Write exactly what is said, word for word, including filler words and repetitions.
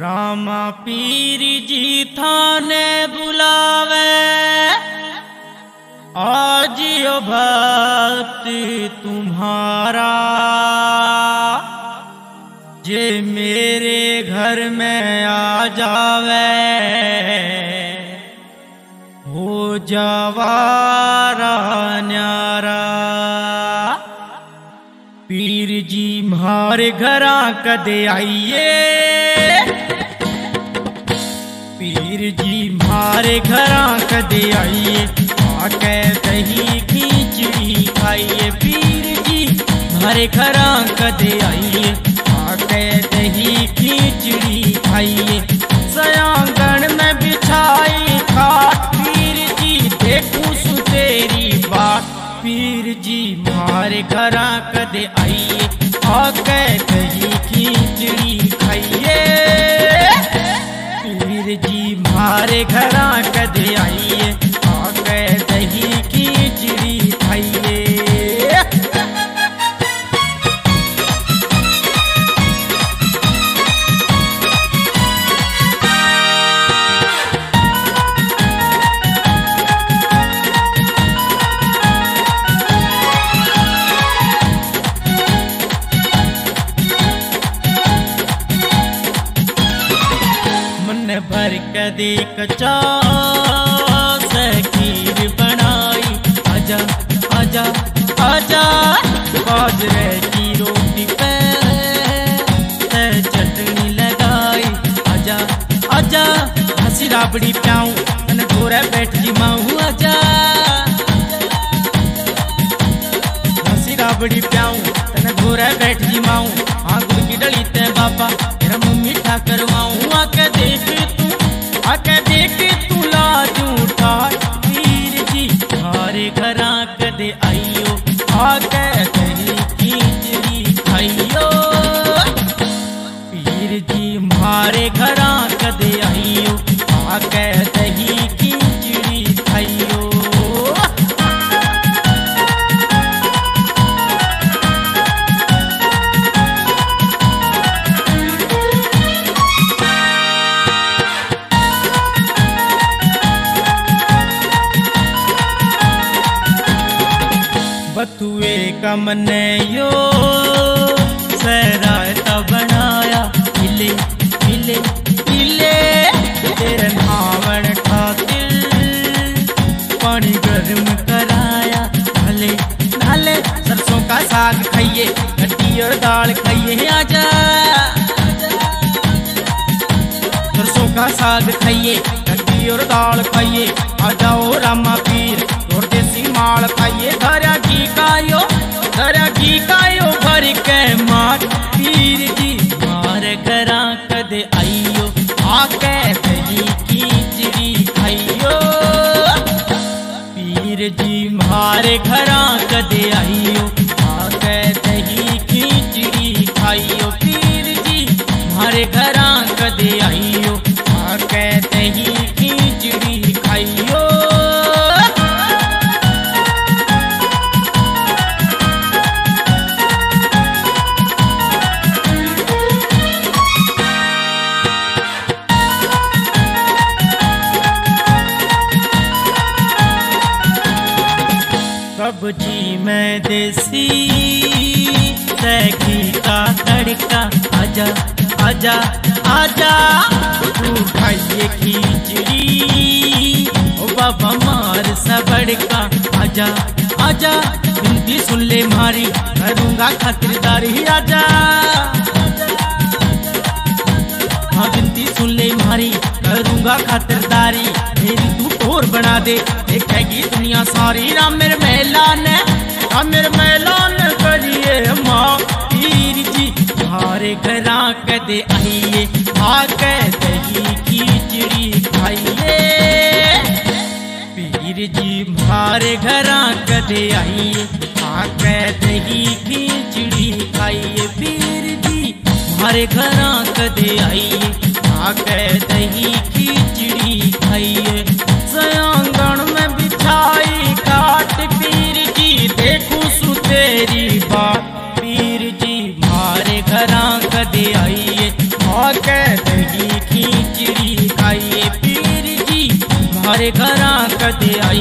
रामा पीर जी थाने बुलावे, आज यो भक्त तुम्हारा जे मेरे घर में आ जावे, हो जावारा न्यारा। पीर जी म्हारे घरा कदे आइए, पीर जी म्हारे घरा कदे आइए, आके दही खिचड़ी खाइए। पीर जी म्हारे घरा कदे आइए, आके दही खिचड़ी खाइए। सयांगण में बिछाई खाट, पीर जी देखूं सु तेरी बात। पीर जी म्हारे घरा कदे आइए, आके दही खिचड़ी खाइए। पीर जी म्हारे घरा कदे आइए, आके दही खिचड़ी खाइए। भर कदे कचा खीर बनाई, आजा आजा आजा। बाजरे की रोटी पे चटनी लगाई, आजा आजा। हंसी राबड़ी प्याऊं तन घोरा बैठ जी माऊं, आजा। हंसी राबड़ी प्याऊं तन घोरा बैठ जी माऊं, आंगुर की डली ते बाबा तेरा मुंह मीठा करवाऊं। आके देख आके देख तू लाजू उठा, पीर जी म्हारे घरा कदे आइयो, आके दही खिचड़ी खाइयो। पीर जी म्हारे घरा कदे आइयो, आके दही खिचड़ी खाइयो। बथुए का मने यो सरायता बनाया, इले इले इले तेरे नावण खातिर पानी गर्म कराया। नाले नाले सरसों का साग खाइए, कटी और दाल खाइए, आजा। सरसों का साग खाइए, कटी और दाल खाइए, आ जाओ रामा पीर और देसी माल खाइए। धरा घी कायो धरा घी कायो भर के मार, पीर जी म्हारे घरा कदे आइयो, आके दही खिचड़ी खाइयो। पीर जी म्हारे घरा कदे आइयो, आके दही खिचड़ी खाइयो। पीर जी म्हारे घरा कदे आइयो, आके दही खिचड़ी खाइयो। सब्जी में देसी घी का तड़का, आजा आजा आजा। तू खाइए खिचड़ी ओ बाबा मार सबड़का, आजा आजा। बिनती सुन ले मारी करूंगा खातिरदारी, आजा। हाँ बिनती सुन ले मारी करूंगा खातिरदारी, मेरी तू और बना दे देखेगी दुनिया सारी। राम मेरे मेलान राम मेरे मेलान करिए माँ, पीर जी म्हारे घरा कदे आइए, आके दही खिचड़ी खाइए। पीर जी म्हारे घरा कदे आइए, आके दही खिचड़ी खाइए। पीर जी म्हारे घरा कदे आइए, आके दही खिचड़ी खाइए। सयांगण में बिछाई खाट, पीर जी देखूं सु तेरी बात। पीर जी म्हारे घरा कदे आइए, आके दही तेरे घर कदे आई